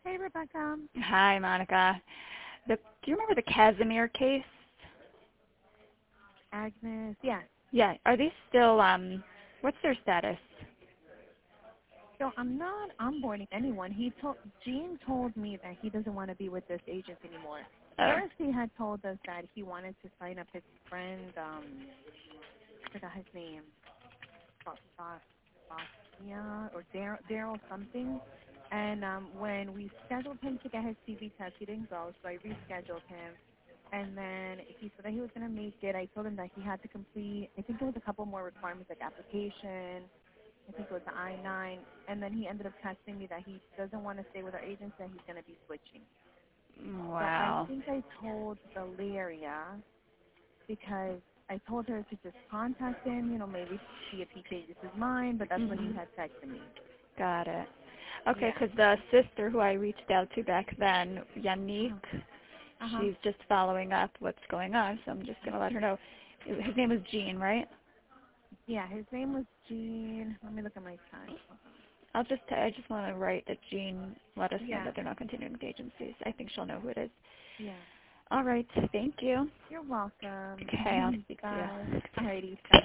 Hey, Rebecca. Hi, Monica. Do you remember the Casimir case? Agnes. Yes. Yeah. Are these still, what's their status? So I'm not onboarding anyone. Gene told me that he doesn't want to be with this agent anymore. Oh, First, he had told us that he wanted to sign up his friend. I forgot his name. Bosnia or Daryl something. And when we scheduled him to get his TB test, he didn't go, so I rescheduled him. And then he said that he was going to make it. I told him that he had to complete, I think it was a couple more requirements like application. I think it was the I-9. And then he ended up texting me that he doesn't want to stay with our agency, that he's going to be switching. So I wow. think I told Valeria because I told her to just contact him, maybe see if he changes his mind, but that's what he had texted me. Got it. Okay, Yeah. because the sister who I reached out to back then, Yannick, Uh-huh. she's just following up what's going on, so I'm just going to let her know. His name is Gene, right? Yeah, his name was Gene. Let me look at my time. I just want to write that Gene let us know Yeah. that they're not continuing with agencies. I think she'll know who it is. Yeah. All right. Thank you. You're welcome. Okay, I'll speak to Bye. you. Alrighty. Bye.